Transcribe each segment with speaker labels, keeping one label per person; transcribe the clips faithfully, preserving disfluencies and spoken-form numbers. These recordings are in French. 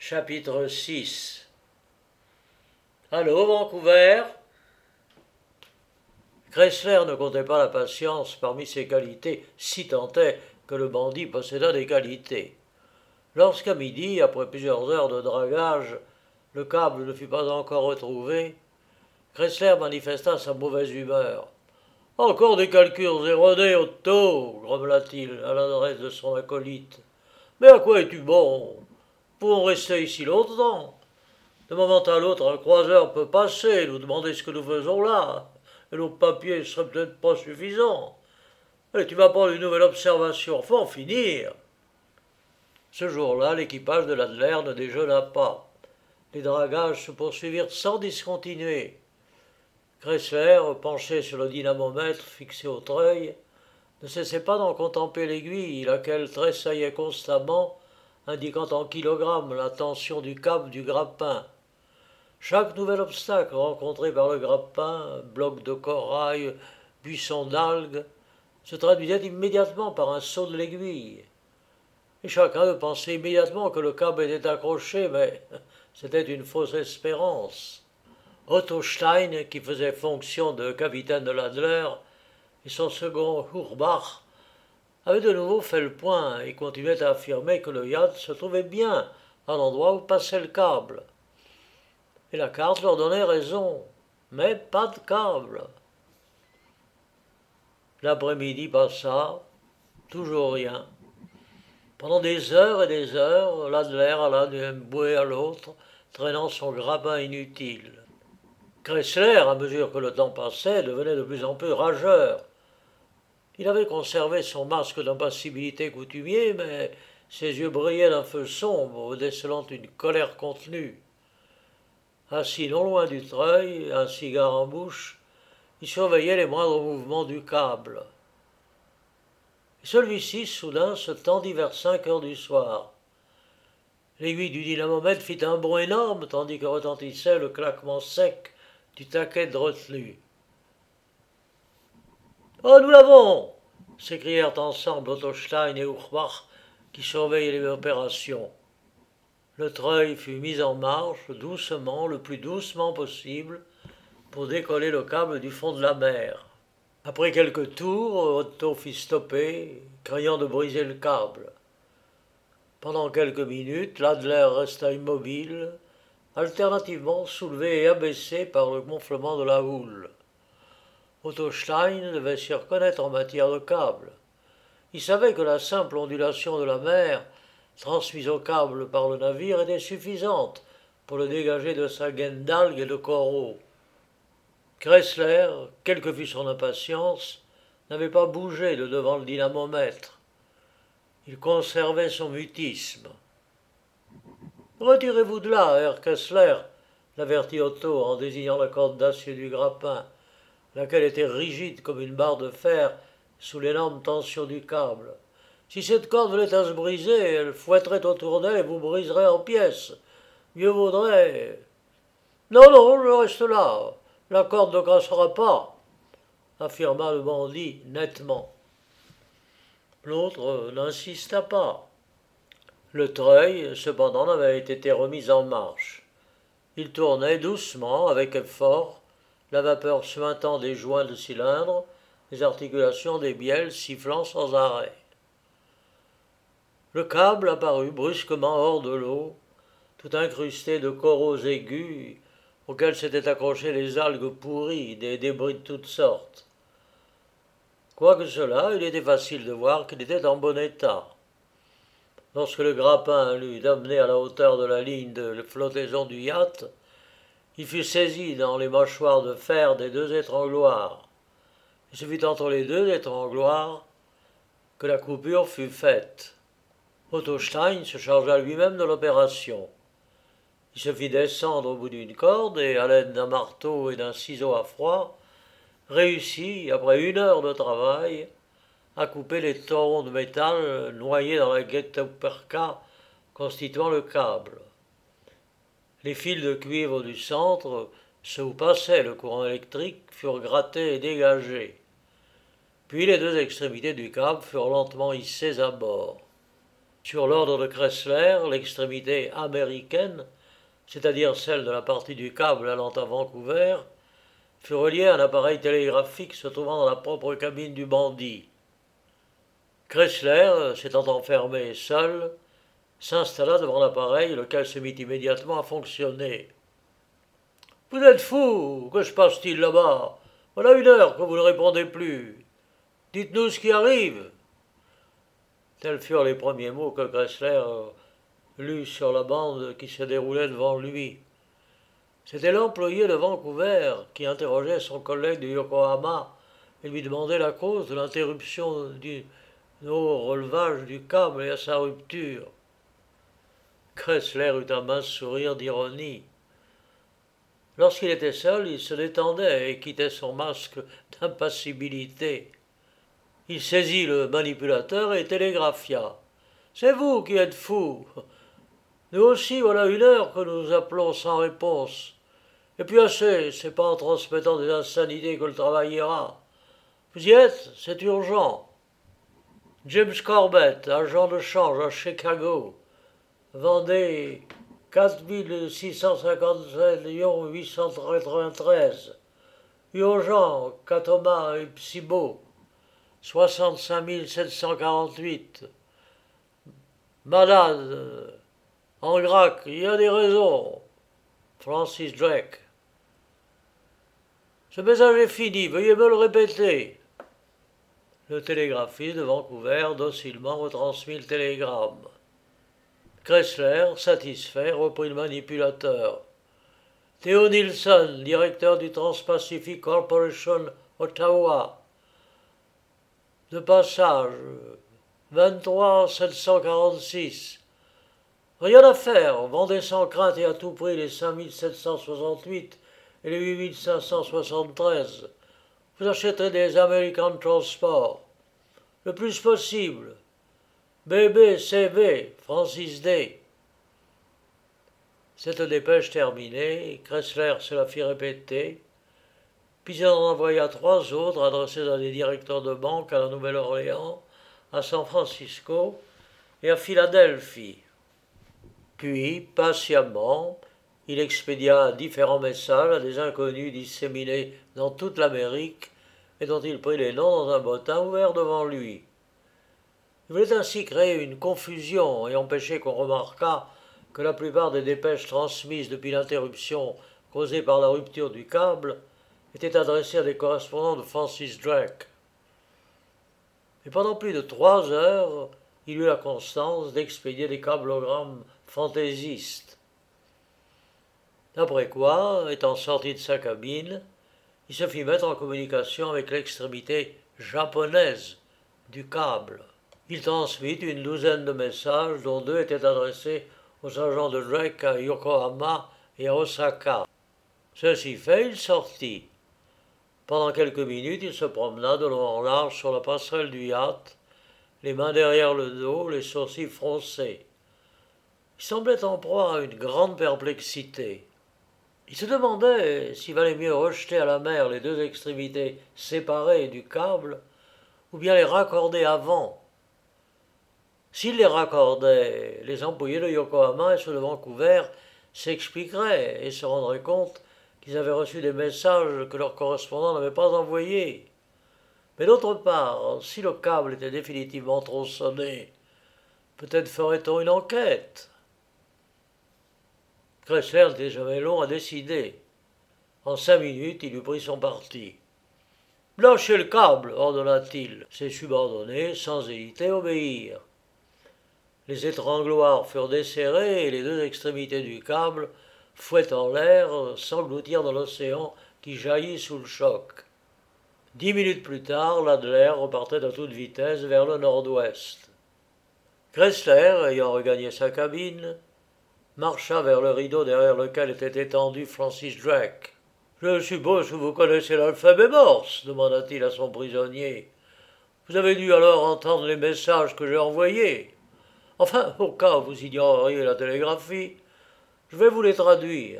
Speaker 1: Chapitre six. Allô, Vancouver? Chrysler ne comptait pas la patience parmi ses qualités, si tant est que le bandit possédât des qualités. Lorsqu'à midi, après plusieurs heures de dragage, le câble ne fut pas encore retrouvé, Chrysler manifesta sa mauvaise humeur. « Encore des calculs erronés, Otto !» grommela-t-il à l'adresse de son acolyte. « Mais à quoi es-tu bon? Pouvons rester ici longtemps. De moment à l'autre, un croiseur peut passer, nous demander ce que nous faisons là, et nos papiers ne seraient peut-être pas suffisants. Et tu m'apprends une nouvelle observation, faut en finir. » Ce jour-là, l'équipage de l'Adler ne déjeuna pas. Les dragages se poursuivirent sans discontinuer. Chrysler, penché sur le dynamomètre fixé au treuil, ne cessait pas d'en contempler l'aiguille, laquelle tressaillait constamment, indiquant en kilogrammes la tension du câble du grappin. Chaque nouvel obstacle rencontré par le grappin, bloc de corail, buisson d'algues, se traduisait immédiatement par un saut de l'aiguille. Et chacun pensait immédiatement que le câble était accroché, mais c'était une fausse espérance. Otto Stein, qui faisait fonction de capitaine de l'Adler, et son second Hurbach, avaient de nouveau fait le point et continuaient à affirmer que le yacht se trouvait bien à l'endroit où passait le câble. Et la carte leur donnait raison, mais pas de câble. L'après-midi passa, toujours rien. Pendant des heures et des heures, l'Adler alla d'une bouée à l'autre, traînant son grappin inutile. Chrysler, à mesure que le temps passait, devenait de plus en plus rageur. Il avait conservé son masque d'impassibilité coutumier, mais ses yeux brillaient d'un feu sombre, décelant une colère contenue. Assis non loin du treuil, un cigare en bouche, il surveillait les moindres mouvements du câble. Celui-ci, soudain, se tendit vers cinq heures du soir. L'aiguille du dynamomètre fit un bond énorme, tandis que retentissait le claquement sec du taquet de retenue. « Oh, nous l'avons !» s'écrièrent ensemble Otto Stein et Urbach, qui surveillaient l'opération. Le treuil fut mis en marche, doucement, le plus doucement possible, pour décoller le câble du fond de la mer. Après quelques tours, Otto fit stopper, craignant de briser le câble. Pendant quelques minutes, l'Adler resta immobile, alternativement soulevé et abaissé par le gonflement de la houle. Otto Stein devait s'y reconnaître en matière de câble. Il savait que la simple ondulation de la mer, transmise au câble par le navire, était suffisante pour le dégager de sa gaine d'algues et de coraux. Chrysler, quelle que fût son impatience, n'avait pas bougé de devant le dynamomètre. Il conservait son mutisme. « Retirez-vous de là, Herr Chrysler » l'avertit Otto en désignant la corde d'acier du grappin, laquelle était rigide comme une barre de fer sous l'énorme tension du câble. « Si cette corde venait à se briser, elle fouetterait autour d'elle et vous briserait en pièces. Mieux vaudrait... »« Non, non, je reste là. La corde ne cassera pas, » affirma le bandit nettement. L'autre n'insista pas. Le treuil, cependant, n'avait été remis en marche. Il tournait doucement, avec effort, la vapeur suintant des joints de cylindre, les articulations des bielles sifflant sans arrêt. Le câble apparut brusquement hors de l'eau, tout incrusté de coraux aigus auxquels s'étaient accrochées les algues pourries, des débris de toutes sortes. Quoique cela, il était facile de voir qu'il était en bon état. Lorsque le grappin l'eut amené à la hauteur de la ligne de flottaison du yacht, il fut saisi dans les mâchoires de fer des deux étrangloirs. Et ce fut entre les deux étrangloirs que la coupure fut faite. Otto Stein se chargea lui-même de l'opération. Il se fit descendre au bout d'une corde et, à l'aide d'un marteau et d'un ciseau à froid, réussit, après une heure de travail, à couper les torons de métal noyés dans la guettoperca constituant le câble. Les fils de cuivre du centre, ceux où passait le courant électrique, furent grattés et dégagés. Puis les deux extrémités du câble furent lentement hissées à bord. Sur l'ordre de Chrysler, l'extrémité américaine, c'est-à-dire celle de la partie du câble allant à Vancouver, fut reliée à un appareil télégraphique se trouvant dans la propre cabine du bandit. Chrysler, s'étant enfermé seul, s'installa devant l'appareil, lequel se mit immédiatement à fonctionner. « Vous êtes fou! Que se passe-t-il là-bas? Voilà une heure que vous ne répondez plus. Dites-nous ce qui arrive. » Tels furent les premiers mots que Chrysler lut sur la bande qui se déroulait devant lui. C'était l'employé de Vancouver qui interrogeait son collègue de Yokohama et lui demandait la cause de l'interruption du relevage du câble et à sa rupture. Chrysler eut un mince sourire d'ironie. Lorsqu'il était seul, il se détendait et quittait son masque d'impassibilité. Il saisit le manipulateur et télégraphia. « C'est vous qui êtes fou. Nous aussi, voilà une heure que nous appelons sans réponse. Et puis assez, c'est pas en transmettant des insanités que le travail ira. Vous y êtes? C'est urgent. James Corbett, agent de change à Chicago. Vendez quatre mille six cent cinquante-sept millions huit cent quatre-vingt-treize. Urgent, Katoma et Psibo. soixante-cinq mille sept cent quarante-huit. Malade. En grac, il y a des raisons. Francis Drake. Ce message est fini, veuillez me le répéter. Le télégraphiste de Vancouver docilement retransmit le télégramme. Chrysler, satisfait, reprit le manipulateur. Theo Nielsen, directeur du Trans-Pacific Corporation, Ottawa. De passage, vingt-trois sept cent quarante-six. Rien à faire, vendez sans crainte et à tout prix les cinq mille sept cent soixante-huit et les huit mille cinq cent soixante-treize. Vous achèterez des American Transport. Le plus possible. B B C V, Francis D. Cette dépêche terminée, Chrysler se la fit répéter, puis il en envoya trois autres adressés à des directeurs de banque à la Nouvelle-Orléans, à San Francisco et à Philadelphie. Puis, patiemment, il expédia différents messages à des inconnus disséminés dans toute l'Amérique et dont il prit les noms dans un bottin ouvert devant lui. Il voulait ainsi créer une confusion et empêcher qu'on remarquât que la plupart des dépêches transmises depuis l'interruption causée par la rupture du câble étaient adressées à des correspondants de Francis Drake. Et pendant plus de trois heures, il eut la constance d'expédier des câblogrammes fantaisistes. Après quoi, étant sorti de sa cabine, il se fit mettre en communication avec l'extrémité japonaise du câble. Il transmit une douzaine de messages, dont deux étaient adressés aux agents de Drake à Yokohama et à Osaka. Ceci fait, il sortit. Pendant quelques minutes, il se promena de long en large sur la passerelle du yacht, les mains derrière le dos, les sourcils froncés. Il semblait en proie à une grande perplexité. Il se demandait s'il valait mieux rejeter à la mer les deux extrémités séparées du câble, ou bien les raccorder avant. S'il les raccordait, les employés de Yokohama et ceux de Vancouver s'expliqueraient et se rendraient compte qu'ils avaient reçu des messages que leurs correspondants n'avaient pas envoyés. Mais d'autre part, si le câble était définitivement tronçonné, peut-être ferait-on une enquête. Chrysler n'était jamais long à décider. En cinq minutes, il eut pris son parti. « Lâchez le câble !» ordonna-t-il. Ses subordonnés, sans hésiter, obéirent. Les étrangloirs furent desserrés et les deux extrémités du câble, fouettant l'air, s'engloutirent dans l'océan qui jaillit sous le choc. Dix minutes plus tard, l'Adler repartait à toute vitesse vers le nord-ouest. Chrysler, ayant regagné sa cabine, marcha vers le rideau derrière lequel était étendu Francis Drake. « Je suppose que vous connaissez l'alphabet morse ?» demanda-t-il à son prisonnier. « Vous avez dû alors entendre les messages que j'ai envoyés. Enfin, au cas où vous ignoreriez la télégraphie, je vais vous les traduire.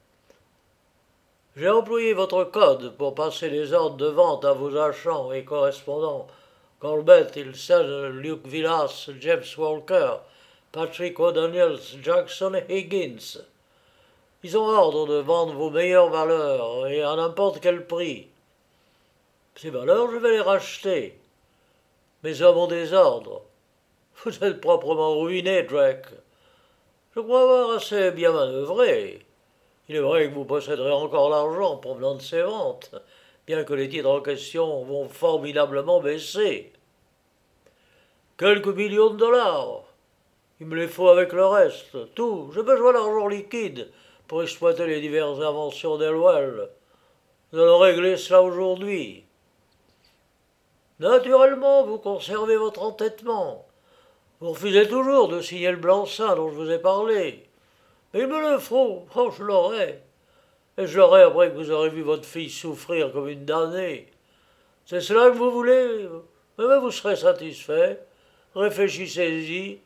Speaker 1: J'ai employé votre code pour passer les ordres de vente à vos agents et correspondants Corbett, Ilsen, Luke Villas, James Walker Patrick O'Daniels, Jackson et Higgins. Ils ont ordre de vendre vos meilleures valeurs, et à n'importe quel prix. Ces valeurs, je vais les racheter. Mes hommes ont des ordres. Vous êtes proprement ruiné, Drake. Je crois avoir assez bien manœuvré. Il est vrai que vous posséderez encore l'argent provenant de ces ventes, bien que les titres en question vont formidablement baisser. Quelques millions de dollars. Il me les faut avec le reste. Tout. J'ai besoin d'argent liquide pour exploiter les diverses inventions d'Elwell. Nous allons régler cela aujourd'hui. Naturellement, vous conservez votre entêtement. Vous refusez toujours de signer le blanc-seing dont je vous ai parlé. Mais il me le faut. Oh, je l'aurai. Et je l'aurai après que vous aurez vu votre fille souffrir comme une damnée. C'est cela que vous voulez. Mais vous serez satisfait. Réfléchissez-y.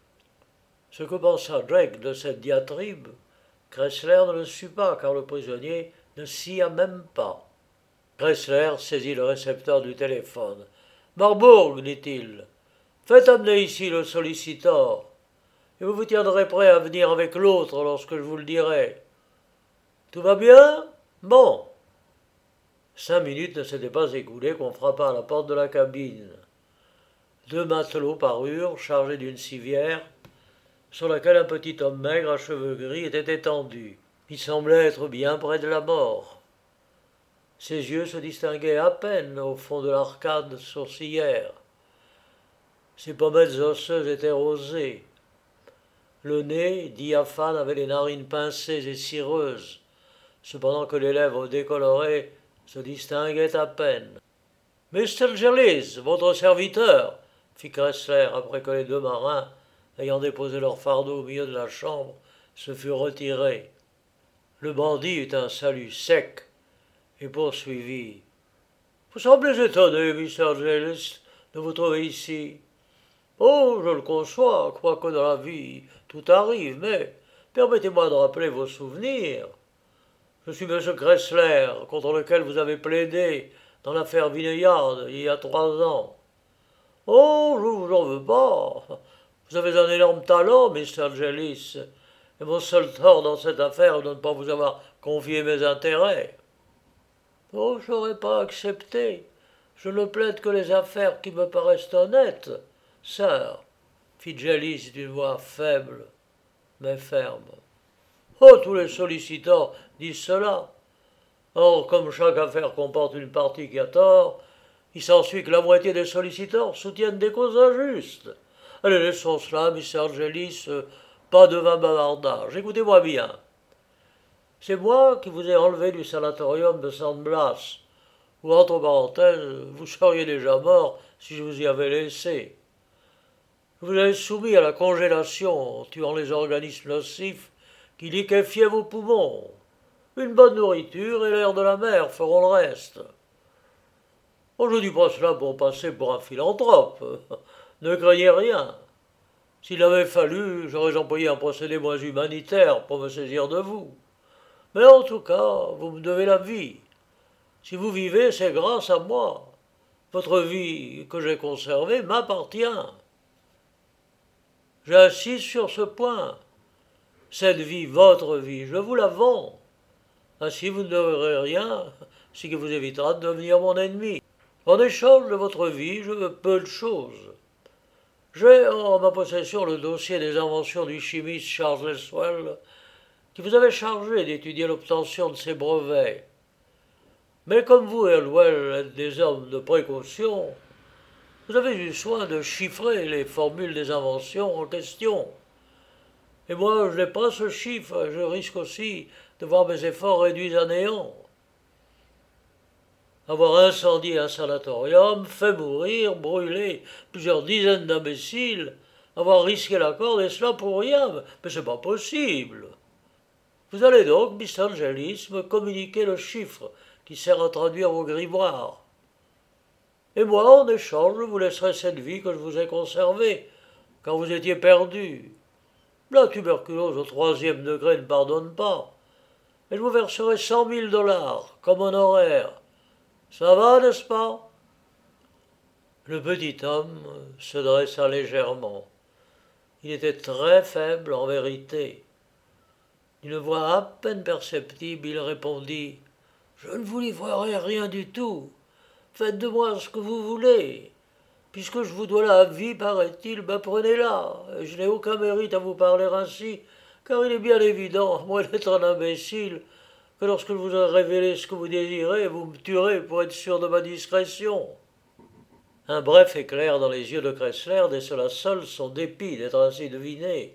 Speaker 1: Ce que pensa Drake de cette diatribe, Kressler ne le sut pas, car le prisonnier ne s'y a même pas. Kressler saisit le récepteur du téléphone. « Marbourg, dit-il, faites amener ici le sollicitor, et vous vous tiendrez prêt à venir avec l'autre lorsque je vous le dirai. Tout va bien? Bon. » Cinq minutes ne s'étaient pas écoulées qu'on frappa à la porte de la cabine. Deux matelots parurent, chargés d'une civière, sur laquelle un petit homme maigre à cheveux gris était étendu. Il semblait être bien près de la mort. Ses yeux se distinguaient à peine au fond de l'arcade sourcilière. Ses pommettes osseuses étaient rosées. Le nez, diaphane, avait les narines pincées et cireuses, cependant que les lèvres décolorées se distinguaient à peine. « Mister Jellis, votre serviteur !» fit Kressler, après que les deux marins, ayant déposé leur fardeau au milieu de la chambre, se furent retirés. Le bandit eut un salut sec et poursuivit. « Vous semblez étonné, Mister Jellis, de vous trouver ici. Oh, je le conçois, quoique dans la vie tout arrive, mais permettez-moi de rappeler vos souvenirs. Je suis M. Kressler, contre lequel vous avez plaidé dans l'affaire Vineyard il y a trois ans. Oh, je ne vous en veux pas. Vous avez un énorme talent, Mister Jellis, et mon seul tort dans cette affaire est de ne pas vous avoir confié mes intérêts. Oh, je n'aurais pas accepté. Je ne plaide que les affaires qui me paraissent honnêtes, sœur, fit Jellis d'une voix faible, mais ferme. Oh, tous les sollicitants disent cela. Or, comme chaque affaire comporte une partie qui a tort, il s'ensuit que la moitié des sollicitants soutiennent des causes injustes. Allez, laissons cela, Mister Jellis, pas de vain bavardage. Écoutez-moi bien. C'est moi qui vous ai enlevé du sanatorium de San Blas, où, entre parenthèses, vous seriez déjà mort si je vous y avais laissé. Je vous ai soumis à la congélation en tuant les organismes nocifs qui liquéfiaient vos poumons. Une bonne nourriture et l'air de la mer feront le reste. Oh, je ne dis pas cela pour passer pour un philanthrope. Ne craignez rien. S'il avait fallu, j'aurais employé un procédé moins humanitaire pour me saisir de vous. Mais en tout cas, vous me devez la vie. Si vous vivez, c'est grâce à moi. Votre vie que j'ai conservée m'appartient. J'insiste sur ce point. Cette vie, votre vie, je vous la vends. Ainsi vous ne devrez rien, ce qui vous évitera de devenir mon ennemi. En échange de votre vie, je veux peu de choses. J'ai en ma possession le dossier des inventions du chimiste Charles Leswell, qui vous avait chargé d'étudier l'obtention de ses brevets. Mais comme vous et Elwell êtes des hommes de précaution, vous avez eu soin de chiffrer les formules des inventions en question. Et moi, je n'ai pas ce chiffre, je risque aussi de voir mes efforts réduits à néant. Avoir incendié un sanatorium, fait mourir, brûlé plusieurs dizaines d'imbéciles, avoir risqué la corde, et cela pour rien, mais c'est pas possible. Vous allez donc, Mister Jellis, me communiquer le chiffre qui sert à traduire vos grimoires. Et moi, en échange, je vous laisserai cette vie que je vous ai conservée, quand vous étiez perdu. La tuberculose au troisième degré ne pardonne pas, et je vous verserai cent mille dollars, comme honoraire. Ça va, n'est-ce pas? Le petit homme se dressa légèrement. Il était très faible en vérité. D'une voix à peine perceptible, il répondit « Je ne vous livrerai rien du tout. Faites de moi ce que vous voulez. Puisque je vous dois la vie, paraît-il, ben prenez-la. Je n'ai aucun mérite à vous parler ainsi, car il est bien évident, à moins d'être un imbécile, que lorsque je vous aurai révélé ce que vous désirez, vous me tuerez pour être sûr de ma discrétion. » Un bref éclair dans les yeux de Kressler décela seul son dépit d'être ainsi deviné.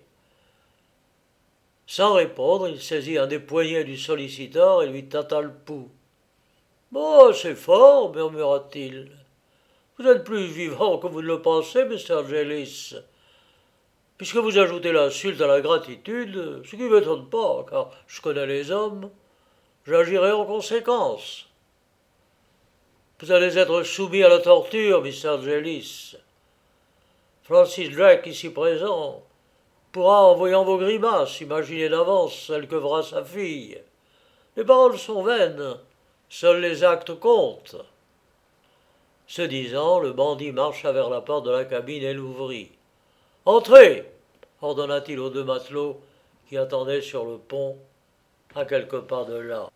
Speaker 1: Sans répondre, il saisit un des poignets du solliciteur et lui tâta le pouls. « Bon, c'est fort, murmura-t-il. Vous êtes plus vivant que vous ne le pensez, mister Jellis. Puisque vous ajoutez l'insulte à la gratitude, ce qui ne m'étonne pas, car je connais les hommes, j'agirai en conséquence. Vous allez être soumis à la torture, mister Jellis. Francis Drake, ici présent, pourra, en voyant vos grimaces, imaginer d'avance celle que fera sa fille. Les paroles sont vaines, seuls les actes comptent. » Ce disant, le bandit marcha vers la porte de la cabine et l'ouvrit. « Entrez !» ordonna-t-il aux deux matelots qui attendaient sur le pont, à quelques pas de là.